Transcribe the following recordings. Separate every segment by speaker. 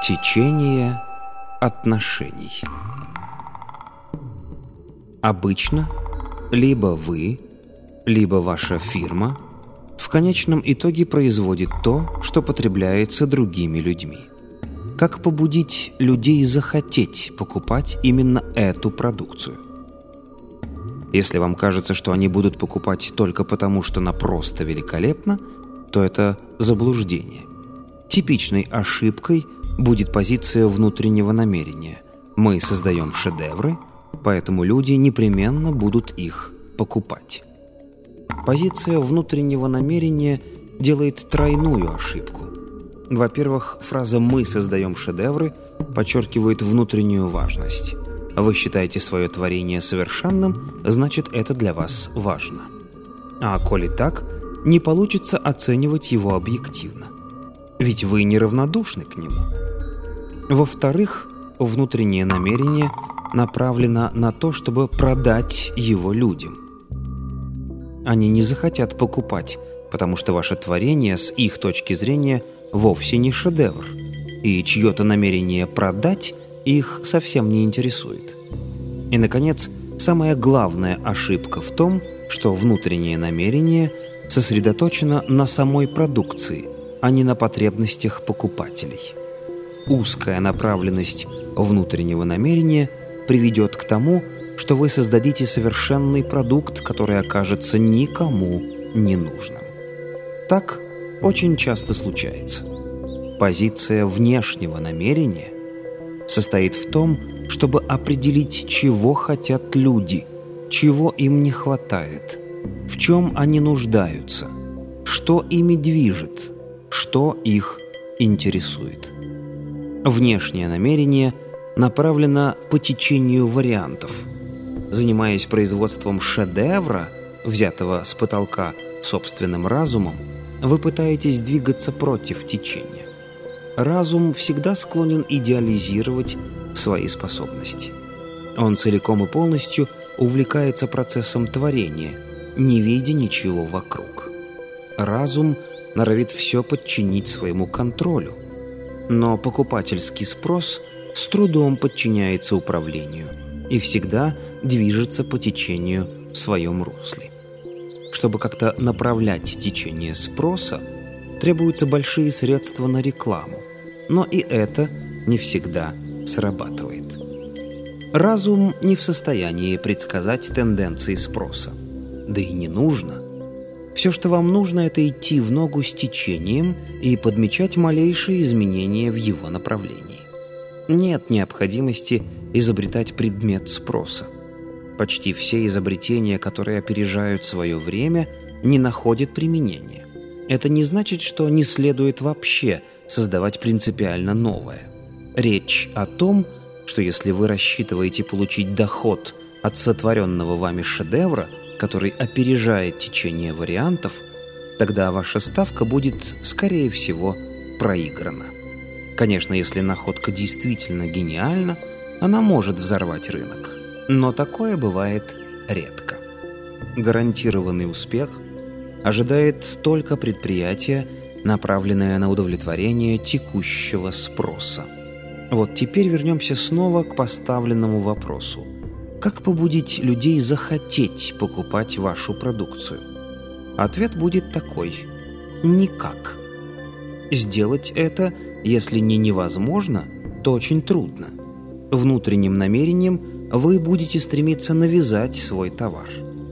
Speaker 1: Течение отношений. Обычно либо вы, либо ваша фирма в конечном итоге производит то, что потребляется другими людьми. Как побудить людей захотеть покупать именно эту продукцию? Если вам кажется, что они будут покупать только потому, что она просто великолепна, то это заблуждение. Типичной ошибкой будет позиция внутреннего намерения. Мы создаем шедевры, поэтому люди непременно будут их покупать. Позиция внутреннего намерения делает тройную ошибку. Во-первых, фраза «мы создаем шедевры» подчеркивает внутреннюю важность. Вы считаете свое творение совершенным, значит, это для вас важно. А коли так, не получится оценивать его объективно. Ведь вы неравнодушны к нему. Во-вторых, внутреннее намерение направлено на то, чтобы продать его людям. Они не захотят покупать, потому что ваше творение с их точки зрения вовсе не шедевр, и чье-то намерение продать их совсем не интересует. И, наконец, самая главная ошибка в том, что внутреннее намерение сосредоточено на самой продукции, а не на потребностях покупателей. Узкая направленность внутреннего намерения приведет к тому, что вы создадите совершенный продукт, который окажется никому не нужным. Так очень часто случается. Позиция внешнего намерения состоит в том, чтобы определить, чего хотят люди, чего им не хватает, в чем они нуждаются, что ими движет, что их интересует. Внешнее намерение направлено по течению вариантов. Занимаясь производством шедевра, взятого с потолка собственным разумом, вы пытаетесь двигаться против течения. Разум всегда склонен идеализировать свои способности. Он целиком и полностью увлекается процессом творения, не видя ничего вокруг. Разум норовит все подчинить своему контролю, но покупательский спрос с трудом подчиняется управлению и всегда движется по течению в своем русле. Чтобы как-то направлять течение спроса, требуются большие средства на рекламу, но и это не всегда срабатывает. Разум не в состоянии предсказать тенденции спроса, да и не нужно. Все, что вам нужно, это идти в ногу с течением и подмечать малейшие изменения в его направлении. Нет необходимости изобретать предмет спроса. Почти все изобретения, которые опережают свое время, не находят применения. Это не значит, что не следует вообще создавать принципиально новое. Речь о том, что если вы рассчитываете получить доход от сотворенного вами шедевра, который опережает течение вариантов, тогда ваша ставка будет, скорее всего, проиграна. Конечно, если находка действительно гениальна, она может взорвать рынок, но такое бывает редко. Гарантированный успех ожидает только предприятие, направленное на удовлетворение текущего спроса. Вот теперь вернемся снова к поставленному вопросу. Как побудить людей захотеть покупать вашу продукцию? Ответ будет такой: никак. Сделать это, если не невозможно, то очень трудно. Внутренним намерением вы будете стремиться навязать свой товар.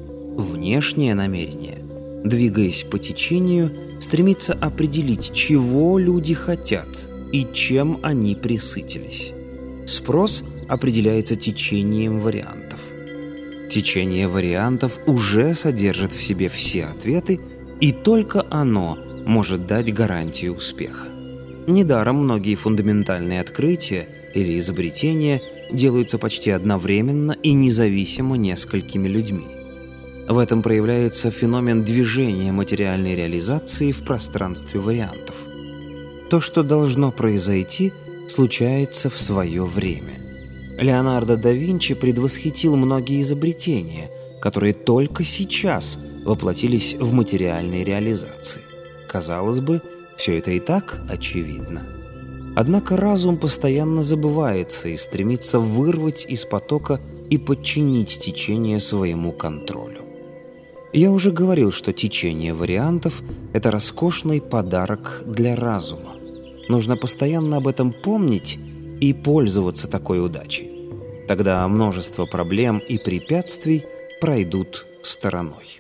Speaker 1: Внешнее намерение, двигаясь по течению, стремится определить, чего люди хотят и чем они пресытились. Спрос определяется течением вариантов. Течение вариантов уже содержит в себе все ответы, и только оно может дать гарантию успеха. Недаром многие фундаментальные открытия или изобретения делаются почти одновременно и независимо несколькими людьми. В этом проявляется феномен движения материальной реализации в пространстве вариантов. То, что должно произойти, случается в свое время. Леонардо да Винчи предвосхитил многие изобретения, которые только сейчас воплотились в материальной реализации. Казалось бы, все это и так очевидно. Однако разум постоянно забывается и стремится вырвать из потока и подчинить течение своему контролю. Я уже говорил, что течение вариантов – это роскошный подарок для разума. Нужно постоянно об этом помнить и пользоваться такой удачей. Тогда множество проблем и препятствий пройдут стороной.